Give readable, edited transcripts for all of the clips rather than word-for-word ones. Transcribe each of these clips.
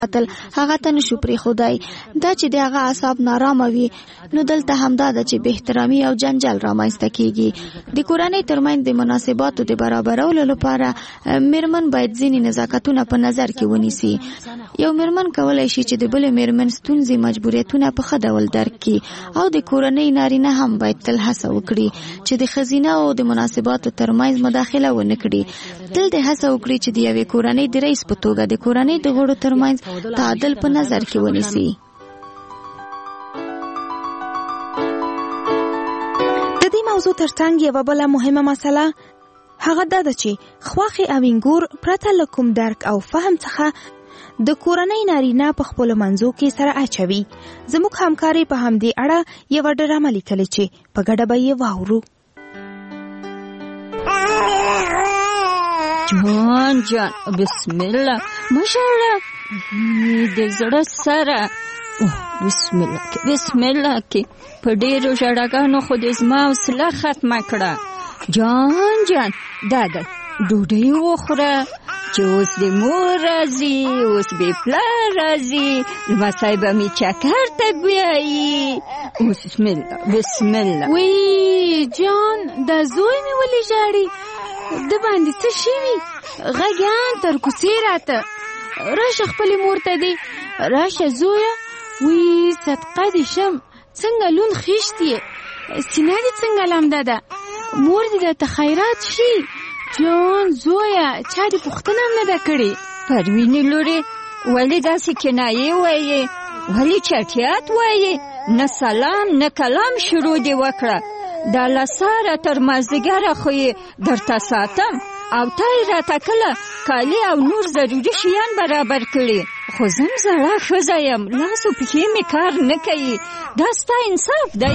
قتل هغه ته نشو پرېښودای. دا چې د هغه اعصاب نارامه وي نو دلته همدا ده چې بې احترامي او جنجال رامنځته کیږي. د کورنۍ ترمنځ د مناسباتو د برابرولو لپاره میرمن باید ځینې نزاکتونه په نظر کې ونیسي. یو میرمن کولی شي چې د بلې میرمن ستونزې مجبوریتونه په ښه ډول درک کړي او د کورنۍ نارینه هم باید تل هڅه وکړي چې د ښځینه او د مناسباتو ترمنځ مداخله ونه کړي. تل د هڅه وکړي چې د یوې کورنۍ د رئیس په توګه د کورنۍ د غړو ترمنځ تعادل په نظر کې ونیسي. د دې موضوع ترڅنګ یوه بله مهمه مسله هغه دا ده چې خواښې او انګور پرته له کوم درک او فهم څخه د کورنۍ نارینه په خپلو منځو کې سره اچوي. زموږ همکارې په همدې اړه یوه ډرامه لیکلې چې په ګډه به یې واورو. جان بسم الله ماشاءالله د زړه سره بسم الله کې په ډېرو ژړاګانو خو دې زما حوصله ختمه کړه. جان دا ده ډوډۍ وخوره چې اوس د مور راځي، اوس بې پلار راځي، لمسی به مې چکر ته بیایي. بسم الله. وی جان دا زوی مې ولې ژاړي؟ د باندې څه شوي؟ غږیان تر کوڅې راته. راشه خپلې مور ته دې راشه زویه. وی صدقه دې شم څنګه لون خیشت یې، سینه دې څنګه لمده ده، مور دې درته خیرات شي. جان زویه چا دې پوښتنه هم نه ده کړې. پروینې لورې ولې داسې کنایې وایې؟ ولې چټیات وایې؟ نه سلام نه کلام شروع دې وکړه. دا له ساره تر مازدیګره خو یې درته ساتم او تا یې راته کله کالي او نور ضروري شیان برابر کړي، خو زم زړه ښځه یم، لاس و پښې مې کار نه کوي. دا ستا انصاف دی؟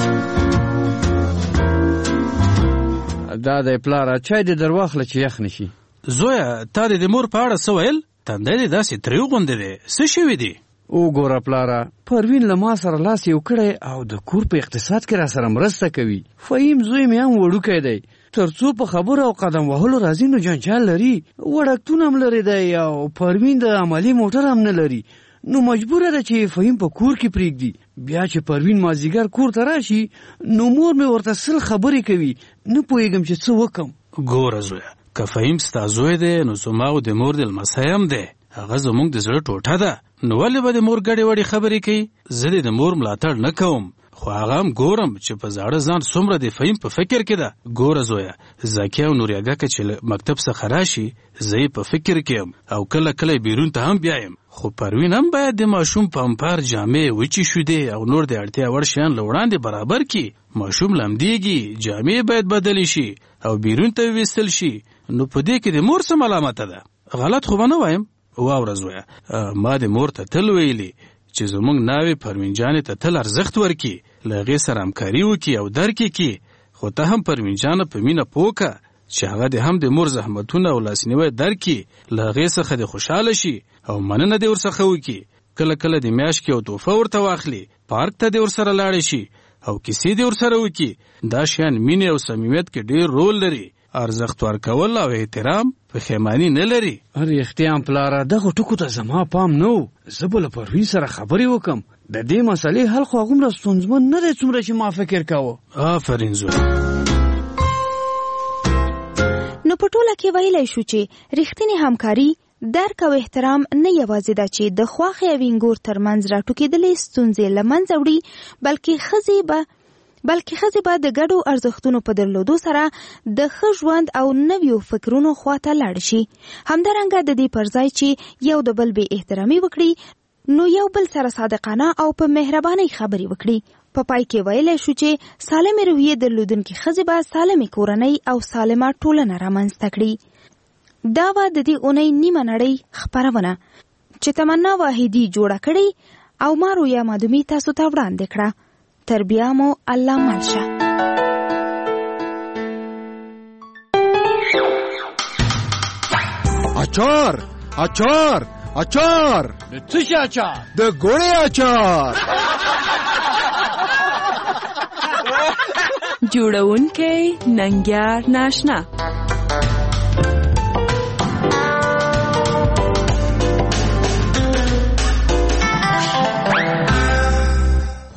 دا دی پلاره چای دې در واخله چې یخ نشي. زویه تا دې د مور په اړه څه ویل؟ تندی دې داسې تریو غوندې دی، څه شوي دي؟ وګوره پلاره پروین له ما سره لاس یو کړی او د کور په اقتصاد کې را سره مرسته کوي. فهیم زوی مې هم وړوکی دی، تر څو په خبرو او قدم وهلو راځي نو جنجال لري. وړکتون هم لري دی او پروین د عملي موټر هم نه لري، نو مجبوره ده چې فهیم په کور کې پرېږدي. بیا چې پروین مازدیګر کور ته راشي نو مور مې ورته سل خبرې کوي، نه پوهېږم چې څه وکم. ګوره زویه که فهیم ستا زوی دی نو زما او د مور د لمسی هم دی، هغه زموږ د زړه ټوټه ده. نو ولې به د مور ګډې وړې خبرې کوي؟ زه د مور ملاتړ نه کوم، خو هغه هم ګورم چې په زاړه ځان څومره د فهیم په فکر کې ده. ګوره زویه زکیه او نوریاګه که چې مکتب څخه راشي زه یې په فکر کې یم او کله کله بیرون ته هم بیایم، خو پروین هم باید د ماشوم پمپر جامې وچې شودې او نور د اړتیا وړ شیان له وړاندې برابر کړي. ماشوم لمدېږي، جامې باید بدلې شي او بیرون ته ویستل شي. نو په دې کې د مور څه ملامته ده؟ غلط خو به نه وایم. واوره زویه ما د مور ته تل ویلي چې زموږ ناوې پروین جانې ته تل ارزښت ورکړي، له هغې سره همکاري وکړي او درک یې کړي. خو ته هم پروین جانه په مینه پوه کړه چې هغه دې هم د مور زحمتونه او لاسنیوی درک کړي، له هغې څخه دې خوشحاله شي او مننه دې ورڅخه وکړي. کله کله د میاشت کې یو تحفه ورته واخلي، پارک ته دې ورسره لاړې شي او کیسې دې ورسره وکړي. دا شیان مینې او صمیمیت کې ډېر رول لري. ارزښت ورکول او احترام پښیماني نه لري. رښتیا پلاره دغه ټکو ته زما پام نه و. زه به له پروین سره خبرې وکم. د دې مسلې حل خو هغومره ستونزمن نه دی څومره چې ما فکر کاوه. آفرین زوی. نو په ټوله کې ویلی شو چې رښتینې همکاري، درک او احترام نه یوازې ده چې د خواښې او انګور ترمنځ راټوکېدلې ستونزې له منځه وړي، بلکې ښځې به د ګډو ارزښتونو په درلودو سره د ښه ژوند او نویو فکرونو خواته لاړ شي. همدارنګه د دې پر ځای چې یو د بل بې احترامي وکړي نو یو بل سره صادقانه او په مهربانۍ خبرې وکړي. په پای کې ویلی شو چې سالمې روحیې درلودونکې ښځې به سالمې کورنۍ او سالمه ټولنه رامنځته کړي. دا وه د دې اونۍ نیمه نړۍ خپرونه چې تمنا واحدي جوړه کړې او ما رویا مادومي تاسو ته وړاندې کړه. تر بیا مو الله ملشه. اچار اچار اچار د څه شي اچار؟ د ګوړې اچار. جوړونکی ننګیار ناشنا.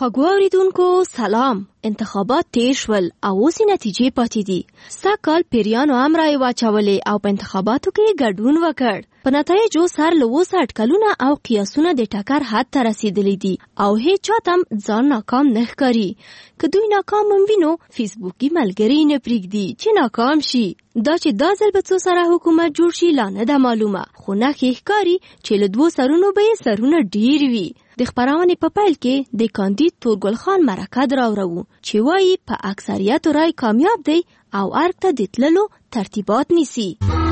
خوږو اوریدونکو سلام. انتخابات تیر شول او اوس نتیجې پاتې دي. سږ کال پیریانو هم رایې واچولې او په انتخاباتو کې ګډون وکړ. په نتایجو سر له اوسه اټکلونه او قیاسونه د ټکر حد ته رسیدلي دي او هیڅ چاته هم ځان ناکام نه ښکاري. که دوی ناکام هم وینو فیسبوکي ملګري نه پرېږدي چې ناکام شي. دا چې دا ځل به څو سره حکومت جوړ شي لا نه ده معلومه، خو نښې ښکاري چې له 2 سرونو به یې سرونه ډېر وي. د خپرونې په پیل کې د کاندید تورګل خان مرکه راوړو چې وایي په اکثریت رای کامیاب دی او ارګ ته د تللو ترتیبات نیسي.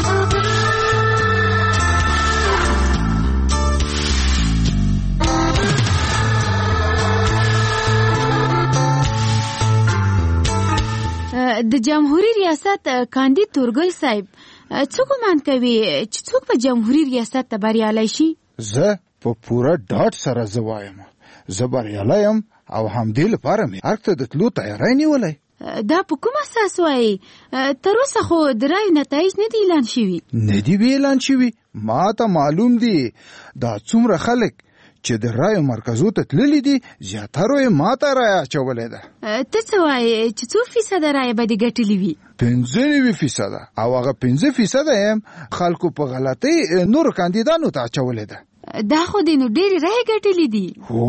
د جمهوریت ریاست کاندید تورګل صاحب څوک ګمان کوي چې څوک په جمهوریت ریاست ته بریالی شي؟ زه په پوره ډاډ سره زه وایم زه بریالی یم او همدې لپاره مې ارګ ته د تلو تیاری نیولی. دا په کوم اساس وایي؟ تر اوسه خو د رایو نتایج نه دي اعلان شوي. نه دي اعلان شوي. ما ته معلوم دي دا څومره خلک چې د رایو مرکزو ته تللی دي زیاترو یې ما ته رایه اچولې ده. ته څه وایې چې څو فیصده رایې به دې ګټلې وي؟ 95% او هغه 5% یې خلکو په غلطۍ نورو کاندیدانو ته اچولې ده. دا خو دې نو ډېرې رایې ګټلې دي.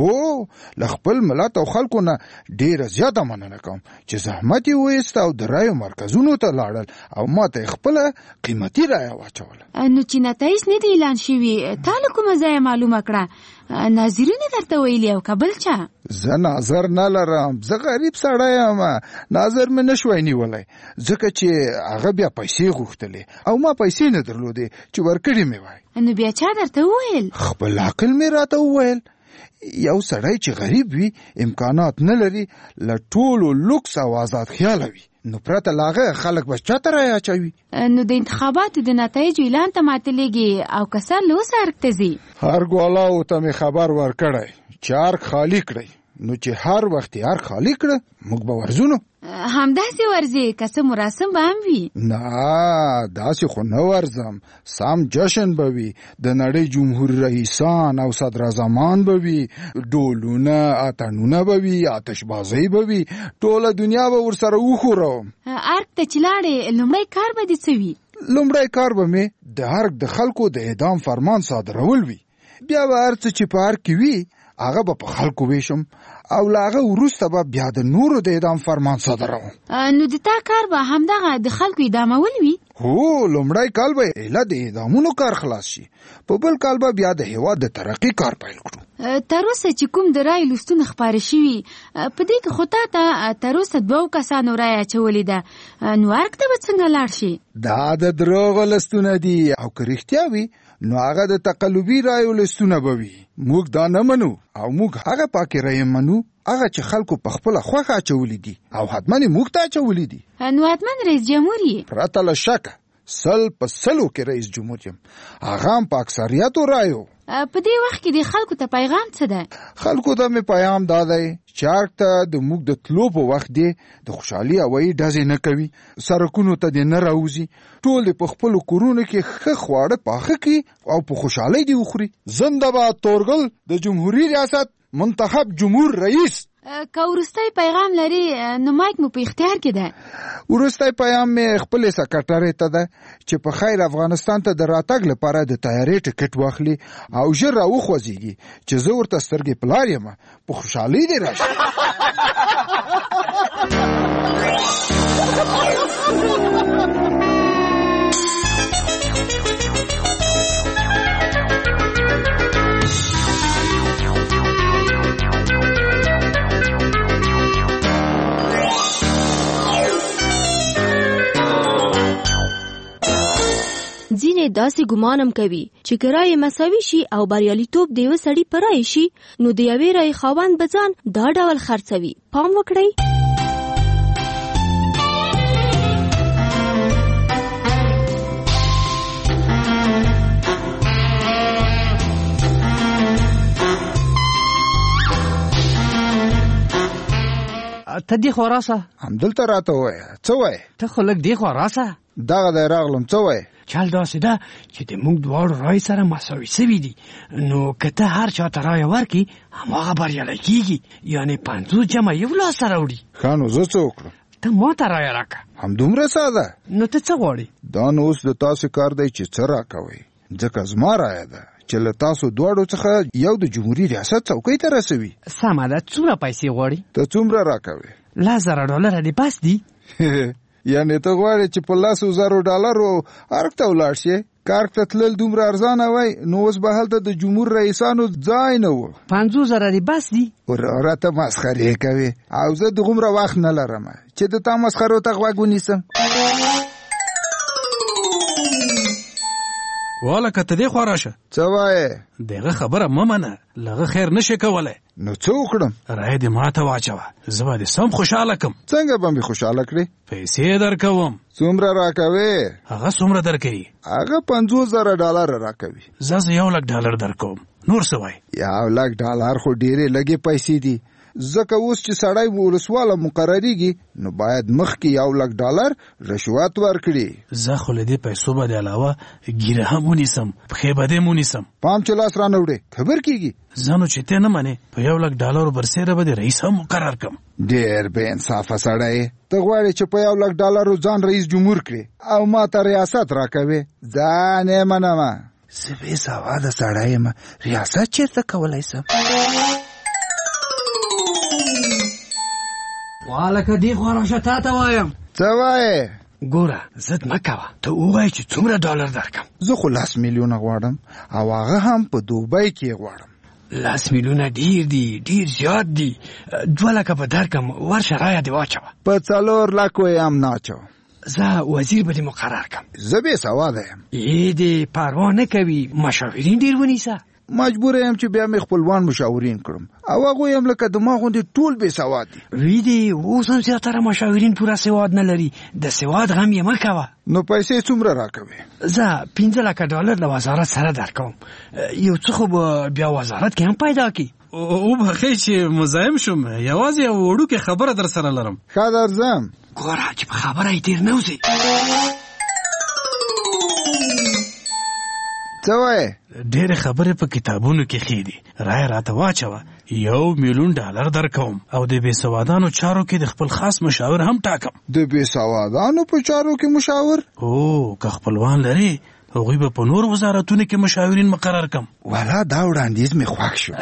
هو له خپل ملت او خلکو نه ډېره زیاته مننه کوم چې زحمت یې وایست او د رایو مرکزونو ته لاړل او ما ته خپله قیمتي رایه واچوله. نو چې نتایج نه دي اعلان شوي تا له کومه ځایه معلومه کړه؟ ناظرین درته ویلي او که بل چا؟ زه ناظر نه لرم، زه غریب سړی یم، ناظر مې نشوی نیولی ځکه چې هغه بیا پیسې غوښتلې او ما پیسې نه درلودې چې ورکړې مې وای. نو بیا چا درته وویل؟ خپل عقل مې راته وویل. یو سړی چې غریب وي امکانات نه لري له ټولو لوکس او آزاد خیاله وي نو پرته لاغه خلک به چاته رایه اچوي. نو د انتخاباتو د نتایجو اعلان ته معطلېږي او که سر له اوسه ارګ ته ځي؟ ارګ والاو ته مې خبر ورکړی چې ارګ خالي کړئ. نو چې هر وخت یې ارګ خالي کړه موږ به ورځو. همداسې ورځې که څه مراسم به هم وي؟ نه داسې خو نه ورځم. سم جشن به وي، د نړۍ جمهور رئیسان او صدراعظمان به وي، ډولونه اتڼونه به وي، آتشبازۍ به وي، ټوله دنیا به ورسره وښوروم. ارګ ته چې لاړې لومړی کار به دې څه وي؟ لومړی کار به مې د ارګ د خلکو د اعدام فرمان صادرول وي. بیا به هر څه چې په ارګ کې وي هغه به په خلکو ویشم او له هغه وروسته به بیا د نورو د اعدام فرمان صادروم. نو د تا کار به همدغه د خلکو اعدامول وي؟ هو لومړی کال به ایله د اعدامونو کار خلاص شي، په بل کال به بیا د هیواد د ترقي کار پیل کړو. تر اوسه چې کوم د رایې لوستونه خپاره شوي په دې کې خو تا ته تر اوسه 2 کسانو رایه اچولې ده، نو ارګ ته به څنګه لاړ شي؟ دا د دروغو لستونه دي او که رښتیا وي نو هغه د تقلبي رایو لستونه به وي. موږ دا نه منو او موږ هغه پاکې رایې منو هغه چې خلکو په خپله خوښه اچولي دي او حتما یې موږ ته اچولي دي. نو حتما رئیس جمهور یې؟ پرته له شکه 100% کې رئیس جمهور یم، هغه هم په اکثریتو رایو. په دې وخت کې د خلکو ته پیغام څه ده؟ خلکو ته مې پیغام دا دی چې ارګ ته د موږ د تلو په وخت دی د خوشحالي هوایي ډزې نه کوي، سرکونو ته دې نه راوځي، ټول دې په خپلو کورونو کې ښه خواړه پاخه کړي او په خوشحالۍ دې وخوري. زنده باد تورګل د جمهوري ریاست منتخب جمهور رئیس. که وروستی پیغام لري نو مایک مو په اختیار کې ده. وروستی پیغام مې خپلې سکرټرۍ ته ده چې په خیر افغانستان ته د راتګ لپاره د تیارۍ ټکټ واخلي او ژر راوخوځېږي چې زه ورته سترګې پلار یم، په خوشحالۍ دې راشي. ځینې داسې ګمانم کوي چې که رایې مساوي شي او بریالیتوب د یوه سړي په رایې شي نو د یوې رایې خاوند به ځان دا ډول خرڅوي. پام وکړئ. ته دې خوا راسه. همدلته راته ووایه څه وایې؟ ته خو لږ دې خوا راسه. دغه د راغلم څه وای چل داسې ده چې د موږ دواړو رای سره مساوي سوي دي نو که ته هر چا ته رای ورکړي هماغه بریالی کېږي یعنې 50 جمع یو لاسته راوړي ښه نو زه څه وکړم ته ما ته رایه راکړه همدومره ساده نو ته څه غواړې دا نو اوس د تاسو کار دی چې څه راکوئ ځکه زما رایه ده چې له تاسو دواړو څخه یو د جمهوري ریاست څوکۍ ته رسوي سمه ده څومره پیسې غواړي ته څومره راکوې $10,000 دې بس دي یعنې ته غواړې چې په $10,000 ارګ ته ولاړ شې کارګ ته تلل دومره ارزانه وای نو اوس به هلته د جمهور رئیسانو ځای نه و 50,000 دې بس دي وراره ته مسخرې کوې او زه دغومره وخت نه لرم چې د تا مسخرو ته غوږ ونیسم واله که ته دې خوا راشه څه وایې دغه خبره مه منه لغه خیر نشي کولی نو څه وکړم رای دې ما ته واچوه زه به دې سم خوشحاله کړم څنګه به مې خوشحاله کړې پیسې درکوم څومره راکوې هغه څومره درکوي هغه $50,000 راکوي زه $1,00,000 درکوم نور څه وایي $1,00,000 خو ډېرې لږې پیسې دي ځکه اوس چې سړی ولسواله مقرریږي نو باید مخکې $1,00,000 رشوت ورکړي زه خو له دې پیسو به د علاوه ګیره هم ونیسم پښې به دې ونیسم پام چې لاس رانه وړې خبر کېږي زه نو چې ته نه منې په $1,00,000 برسېره به د رئیس هم مقرر کړم ډېر بې انصافه سړی ته غواړې چې په $1,00,000 ځان رئیس جمهور کړې او ما ته ریاست راکوې ځان یې منمه زه بې سواده سړی یم ریاست چېرته کولی سم والکه دې خوا راشه تا ته وایم څه وایې ګوره ضد مه کوه ته ووایه چې څومره ډالر درکم زه خو 10 میلیونه غواړم او هغه هم په دوبۍ کې غواړم 10 میلیونه ډیر دي ډیر زیات دي 2 لکه به درکم ورشه رایه دې واچوه په 4 لکو یې هم نه اچوم زه وزیر به دې مقرر کړم زه بې سواده یم دې پروا نه کوي مشاورین ډیر ونیسه مجبور یم چې بیا مې خپلوان مشاورین کړم او هغوی هم لکه د ما غوندې ټول بې سواد دي وی دې اوس هم زیاتره مشاورین پوره سواد نه لري د سواد غم یې مه کوه نو پیسې څومره راکوې زه $15,00,000 له وزارت سره درکوم یو څه خو به بیا وزارت کې هم پیدا کړي وبخئ چې مزاحم شوم یوازې یو وړوکې خبره در سره لرم ښه درځم ګوره چې په خبره یې تېر نه وځې څه وایې ډېرې خبرې په کتابونو کې ښې دي رایه راته واچوه $1,000,000 درکوم او د بې سوادانو چارو کې د خپل خاص مشاور هم ټاکم د بې سوادانو په چارو کې مشاور که خپلوان لري هغوی به په نور وزارتونو کې مشاورین مقرر کم والا دا وړاندیز مې خوښ شو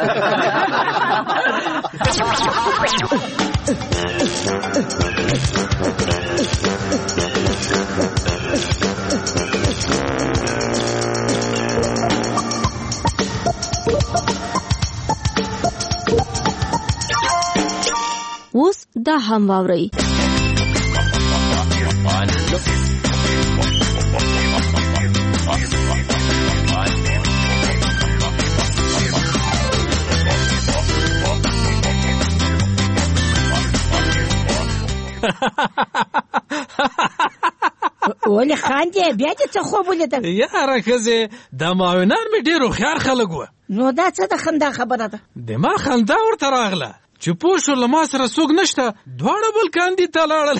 اوس دا هم واورئ ولې خاندې بیا دې څه خوب ولیدل یاره ښځې دا معاونان مې ډېر هوښیار خلک وه نو دا څه د خندا خبره ده د ما خندا ورته راغله چې پوه شو له ما سره څوک نشته دواړه بل کاندي ته لاړل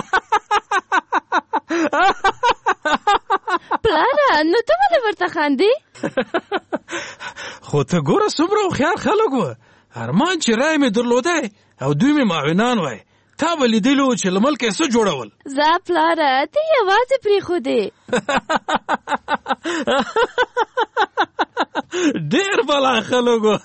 پلاره نو ته ولې ورته خاندې خو ته ګوره څومره هوښیار خلک وه ارمان چې رای مې درلودی او دوی مې معاونان وای تا به لیدلو چې له ملکه څه جوړول زه پلاره ته یوازې پرېښودې ډېر بلا خلک وه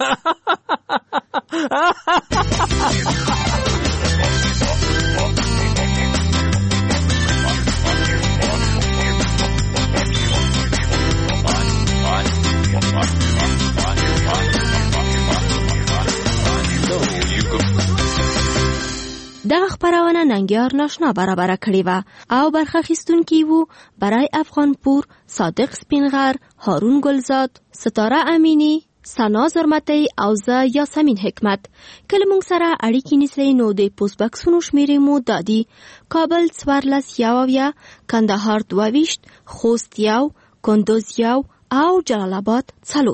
دغه خپرونه ننګیار ناشنا برابره کړې وه او برخه اخیستونکي وو برای افغانپور صادق سپینغر هارون گلزاد ستاره امینی سنا زرمتی او زه یاسمین حکمت کله موږ سره اړیکې نیسئ نو د پوسټ بکسونو شمیرې مو دادي کابل 14 کندهار 22 خوست 1 کندوز 1 او جلال آباد 4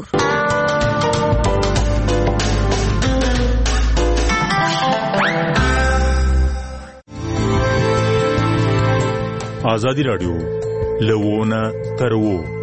آزادی راډیو لوونه تر وو